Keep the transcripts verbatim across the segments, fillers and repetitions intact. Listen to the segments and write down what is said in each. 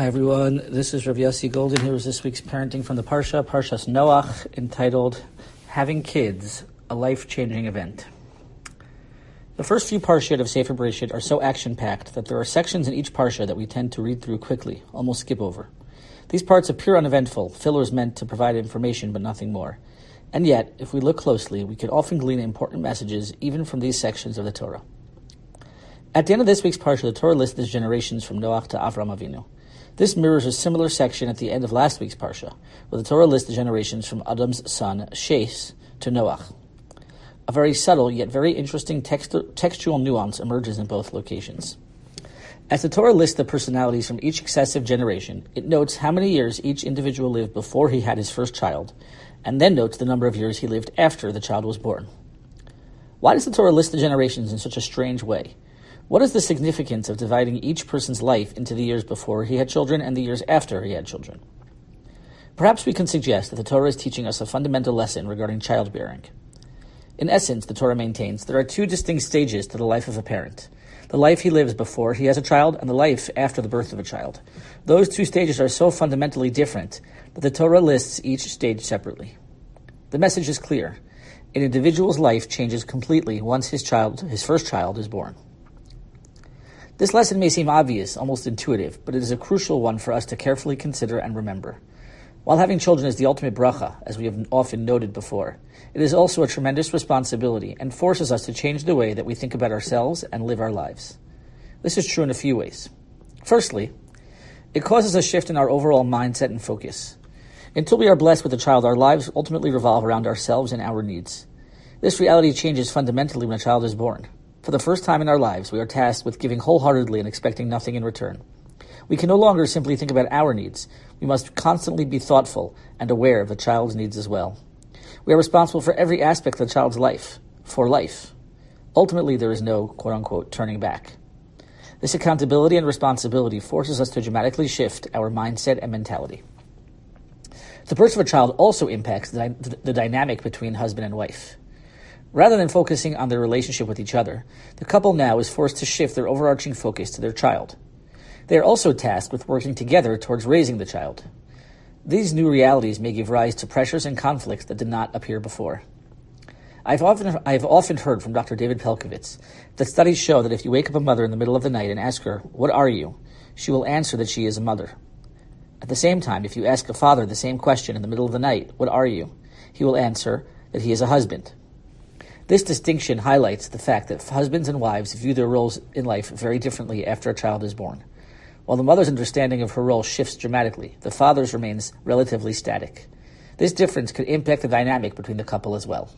Hi everyone, this is Rav Yossi Golden. Here is this week's parenting from the Parsha, Parshas Noach, entitled Having Kids, a Life-Changing Event. The first few Parshot of Sefer Bereshit are so action-packed that there are sections in each Parsha that we tend to read through quickly, almost skip over. These parts appear uneventful, fillers meant to provide information but nothing more. And yet, if we look closely, we can often glean important messages even from these sections of the Torah. At the end of this week's Parsha, the Torah lists the generations from Noach to Avram Avinu. This mirrors a similar section at the end of last week's Parsha, where the Torah lists the generations from Adam's son, Shes, to Noach. A very subtle yet very interesting text- textual nuance emerges in both locations. As the Torah lists the personalities from each successive generation, it notes how many years each individual lived before he had his first child, and then notes the number of years he lived after the child was born. Why does the Torah list the generations in such a strange way? What is the significance of dividing each person's life into the years before he had children and the years after he had children? Perhaps we can suggest that the Torah is teaching us a fundamental lesson regarding childbearing. In essence, the Torah maintains there are two distinct stages to the life of a parent: the life he lives before he has a child and the life after the birth of a child. Those two stages are so fundamentally different that the Torah lists each stage separately. The message is clear. An individual's life changes completely once his child, his first child, is born. This lesson may seem obvious, almost intuitive, but it is a crucial one for us to carefully consider and remember. While having children is the ultimate bracha, as we have often noted before, it is also a tremendous responsibility and forces us to change the way that we think about ourselves and live our lives. This is true in a few ways. Firstly, it causes a shift in our overall mindset and focus. Until we are blessed with a child, our lives ultimately revolve around ourselves and our needs. This reality changes fundamentally when a child is born. For the first time in our lives, we are tasked with giving wholeheartedly and expecting nothing in return. We can no longer simply think about our needs. We must constantly be thoughtful and aware of the child's needs as well. We are responsible for every aspect of the child's life, for life. Ultimately, there is no, quote-unquote, turning back. This accountability and responsibility forces us to dramatically shift our mindset and mentality. The birth of a child also impacts the, the dynamic between husband and wife. Rather than focusing on their relationship with each other, the couple now is forced to shift their overarching focus to their child. They are also tasked with working together towards raising the child. These new realities may give rise to pressures and conflicts that did not appear before. I've often, I've often heard from Doctor David Pelcovitz that studies show that if you wake up a mother in the middle of the night and ask her, "What are you?" she will answer that she is a mother. At the same time, if you ask a father the same question in the middle of the night, "What are you?" he will answer that he is a husband. This distinction highlights the fact that husbands and wives view their roles in life very differently after a child is born. While the mother's understanding of her role shifts dramatically, the father's remains relatively static. This difference could impact the dynamic between the couple as well.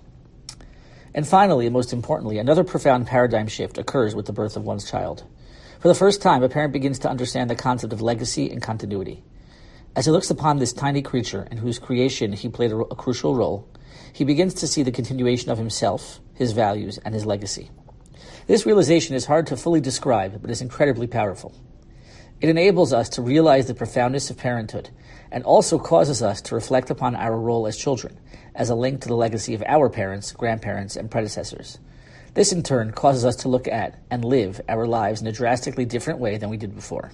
And finally, and most importantly, another profound paradigm shift occurs with the birth of one's child. For the first time, a parent begins to understand the concept of legacy and continuity. As he looks upon this tiny creature in whose creation he played a, a crucial role, he begins to see the continuation of himself, his values, and his legacy. This realization is hard to fully describe, but is incredibly powerful. It enables us to realize the profoundness of parenthood, and also causes us to reflect upon our role as children, as a link to the legacy of our parents, grandparents, and predecessors. This in turn causes us to look at and live our lives in a drastically different way than we did before.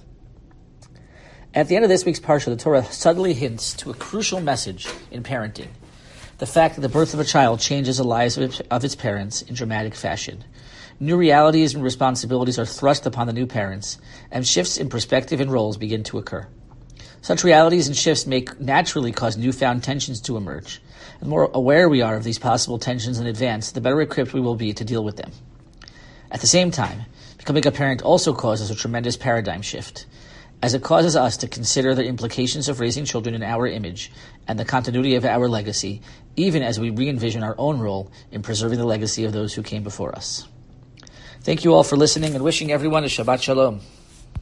At the end of this week's Parsha, the Torah subtly hints to a crucial message in parenting: the fact that the birth of a child changes the lives of its parents in dramatic fashion. New realities and responsibilities are thrust upon the new parents, and shifts in perspective and roles begin to occur. Such realities and shifts may naturally cause newfound tensions to emerge. The more aware we are of these possible tensions in advance, the better equipped we will be to deal with them. At the same time, becoming a parent also causes a tremendous paradigm shift, as it causes us to consider the implications of raising children in our image and the continuity of our legacy, even as we re-envision our own role in preserving the legacy of those who came before us. Thank you all for listening, and wishing everyone a Shabbat Shalom.